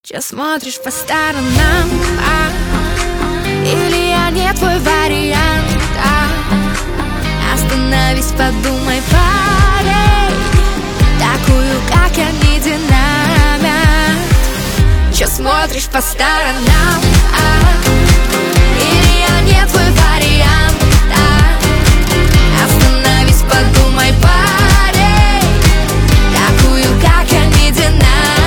Че смотришь по сторонам, или я не твой вариант, Остановись, подумай, парень, такую, как я, не динамит. Че смотришь по сторонам, или я не твой вариант, Остановись, подумай, парень, такую, как я, не динамит.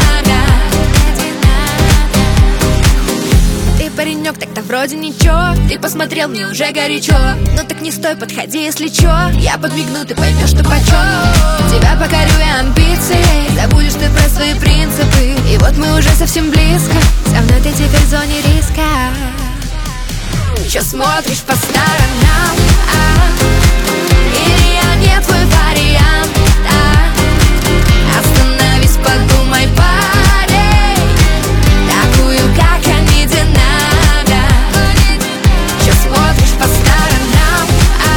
Ты паренек, так-то вроде ничего, ты посмотрел, мне уже горячо. Ну так не стой, подходи, если чё, я подмигну, ты поймешь, что почем. Тебя покорю я амбицией, забудешь ты про свои принципы. И вот мы уже совсем близко, со мной ты теперь в зоне риска. Чё смотришь по сторонам, или я не твой вариант, Остановись, подумай, парень, такую, как я, не динамит. Чё смотришь по сторонам,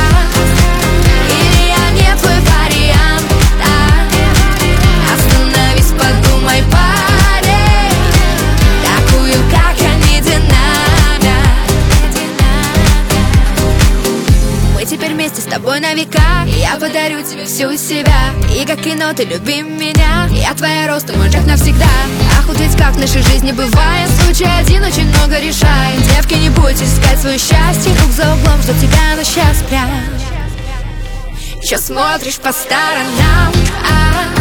или я не твой вариант, Остановись, подумай, парень, такую, как я, не динамит. Мы теперь вместе с тобой на века, и я подарю тебе всю себя. И как кино, ты люби меня, я твоя рост, мой шаг навсегда. Ах, вот ведь как в нашей жизни бывает, случай один очень много решает. Девки, не бойтесь искать свое счастье, друг за углом ждет тебя, но сейчас прям. Че смотришь по сторонам,